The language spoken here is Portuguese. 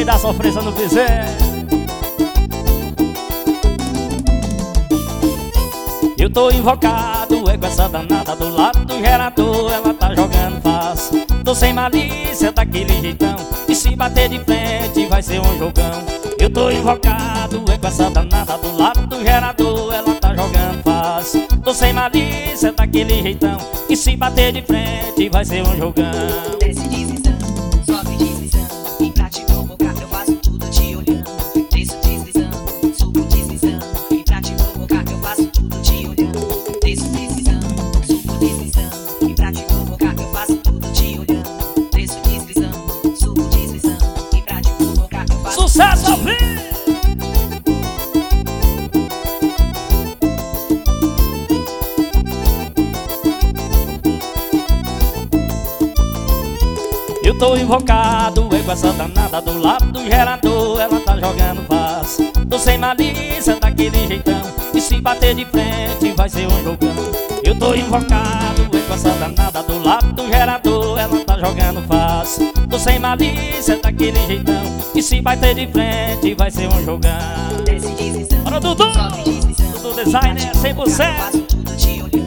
da sofrência no piseiro. Eu tô invocado, é com essa danada do lado do gerador, ela tá jogando fácil. Tô sem malícia, daquele jeitão, e se bater de frente vai ser um jogão. Eu tô invocado, é com essa danada do lado do gerador, ela tá jogando fácil. Tô sem malícia, daquele jeitão, e se bater de frente vai ser um jogão. Desce deslizando, sobe deslizando, e pra te provocar eu faço tudo te olhando. Desço deslizando, subo deslizando, e pra te provocar eu faço tudo te olhando. Desço deslizando, subo deslizando, e pra te provocar eu faço tudo te olhando. Desço deslizando, subo deslizando, e pra te provocar eu faço Sucesso ao tudo te olhando. vivo! Eu tô invocado, é com essa danada do lado do gerador, ela tá jogando fácil. Tô sem malícia, daquele jeitão, e se bater de frente vai ser um jogão. Eu tô invocado, é com essa danada do lado do gerador, ela tá jogando fácil. Tô sem malícia, daquele jeitão, e se bater de frente vai ser um jogão. Desce deslizando, Bora, Dudu! sobe deslizando, Dudu Designer, e pra te provocar eu 100%. faço tudo te olhando.